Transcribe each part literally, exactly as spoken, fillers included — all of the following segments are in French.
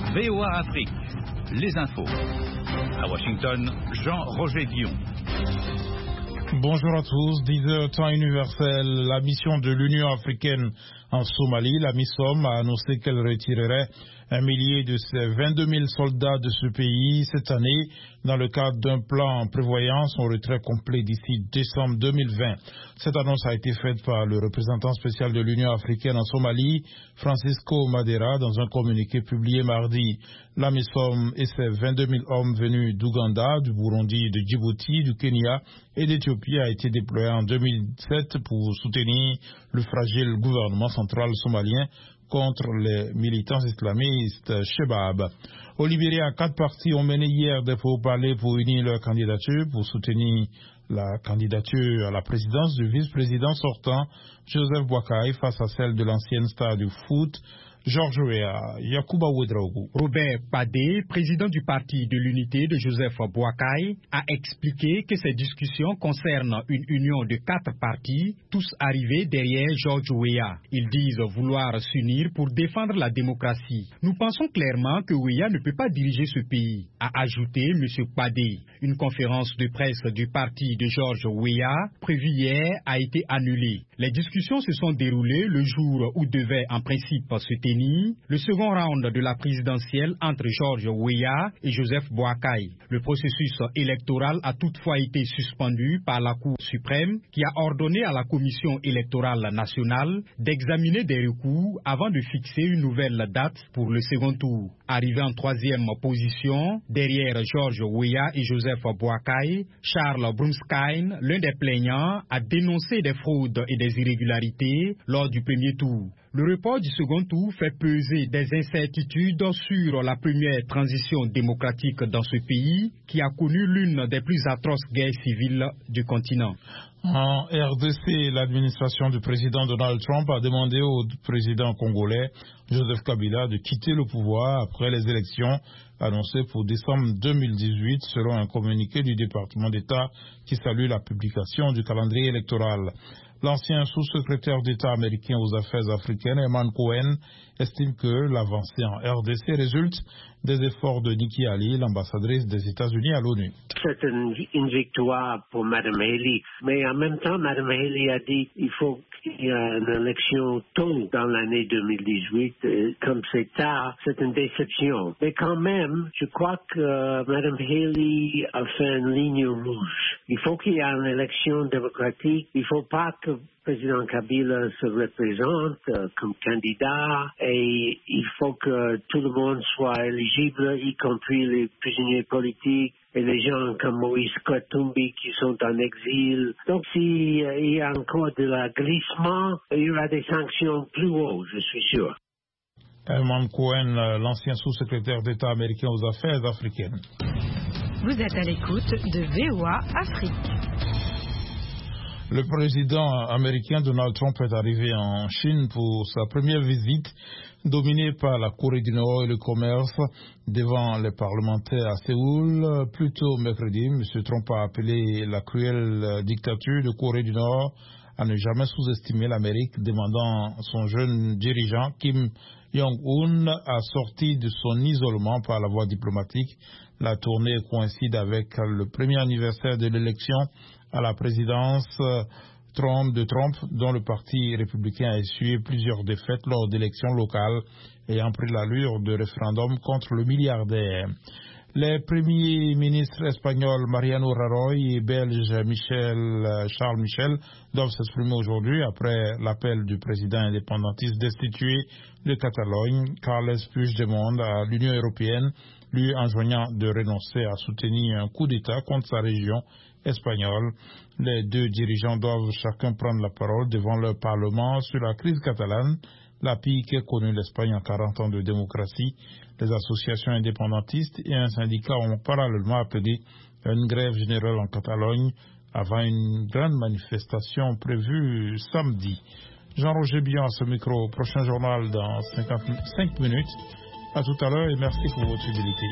V O A Afrique, les infos. À Washington, Jean-Roger Guillon. Bonjour à tous, dix heures temps universel. La mission de l'Union africaine en Somalie, la MISOM, a annoncé qu'elle retirerait un millier de ses vingt-deux mille soldats de ce pays cette année dans le cadre d'un plan prévoyant son retrait complet d'ici décembre deux mille vingt. Cette annonce a été faite par le représentant spécial de l'Union africaine en Somalie, Francisco Madera, dans un communiqué publié mardi. La MISOM et ses vingt-deux mille hommes venus d'Ouganda, du Burundi, de Djibouti, du Kenya et d'Éthiopie a été déployée en deux mille sept pour soutenir le fragile gouvernement central somalien contre les militants islamistes Shebab. Au Libéria, quatre partis ont mené hier des pourparlers pour unir leur candidature pour soutenir la candidature à la présidence du vice-président sortant Joseph Boakai face à celle de l'ancienne star du foot George Weah. Yakuba Ouedraogo. Robert Padé, président du parti de l'unité de Joseph Boakai, a expliqué que ces discussions concernent une union de quatre partis, tous arrivés derrière George Weah. Ils disent vouloir s'unir pour défendre la démocratie. Nous pensons clairement que Weah ne peut pas diriger ce pays, a ajouté M. Padé. Une conférence de presse du parti de George Weah, prévue hier, a été annulée. Les discussions se sont déroulées le jour où devait en principe se tenir le second round de la présidentielle entre George Weah et Joseph Boakai. Le processus électoral a toutefois été suspendu par la Cour suprême qui a ordonné à la Commission électorale nationale d'examiner des recours avant de fixer une nouvelle date pour le second tour. Arrivé en troisième position, derrière George Weah et Joseph Boakai, Charles Brumskine, l'un des plaignants, a dénoncé des fraudes et des irrégularités lors du premier tour. Le report du second tour fait peser des incertitudes sur la première transition démocratique dans ce pays qui a connu l'une des plus atroces guerres civiles du continent. En R D C, l'administration du président Donald Trump a demandé au président congolais Joseph Kabila de quitter le pouvoir après les élections annoncées pour décembre deux mille dix-huit, selon un communiqué du département d'État qui salue la publication du calendrier électoral. L'ancien sous-secrétaire d'État américain aux affaires africaines, Herman Cohen, estime que l'avancée en R D C résulte des efforts de Nikki Haley, l'ambassadrice des États-Unis à l'ONU. C'est une, une victoire pour Mme Haley, mais en même temps, Mme Haley a dit qu'il faut qu'il y ait une élection tôt dans l'année deux mille dix-huit. Et comme c'est tard, c'est une déception. Mais quand même, je crois que Mme Haley a fait une ligne rouge. Il faut qu'il y ait une élection démocratique. Il ne faut pas que le président Kabila se représente euh, comme candidat et il faut que tout le monde soit éligible, y compris les prisonniers politiques et les gens comme Moïse Katumbi qui sont en exil. Donc s'il euh, y a encore de la glissement, il y aura des sanctions plus hautes, je suis sûr. Herman Cohen, l'ancien sous-secrétaire d'État américain aux affaires africaines. Vous êtes à l'écoute de V O A Afrique. Le président américain Donald Trump est arrivé en Chine pour sa première visite, dominée par la Corée du Nord et le commerce, devant les parlementaires à Séoul. Plus tôt mercredi, M. Trump a appelé la cruelle dictature de Corée du Nord à ne jamais sous-estimer l'Amérique, demandant son jeune dirigeant Kim Jong-un à sortir de son isolement par la voie diplomatique. La tournée coïncide avec le premier anniversaire de l'élection à la présidence Trump de Trump, dont le parti républicain a essuyé plusieurs défaites lors d'élections locales ayant pris l'allure de référendum contre le milliardaire. Les premiers ministres espagnols Mariano Rajoy et belge Michel, Charles Michel doivent s'exprimer aujourd'hui après l'appel du président indépendantiste destitué de Catalogne, Carles Puigdemont, à l'Union européenne, lui enjoignant de renoncer à soutenir un coup d'État contre sa région espagnole. Les deux dirigeants doivent chacun prendre la parole devant leur parlement sur la crise catalane, la pire qu'ait connue l'Espagne en quarante ans de démocratie. Les associations indépendantistes et un syndicat ont parallèlement appelé à une grève générale en Catalogne avant une grande manifestation prévue samedi. Jean-Roger Guillon à ce micro. Prochain journal dans cinquante-cinq minutes. À tout à l'heure et merci pour votre fidélité.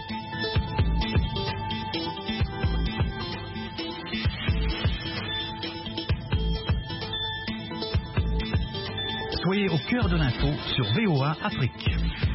Soyez au cœur de l'info sur V O A Afrique.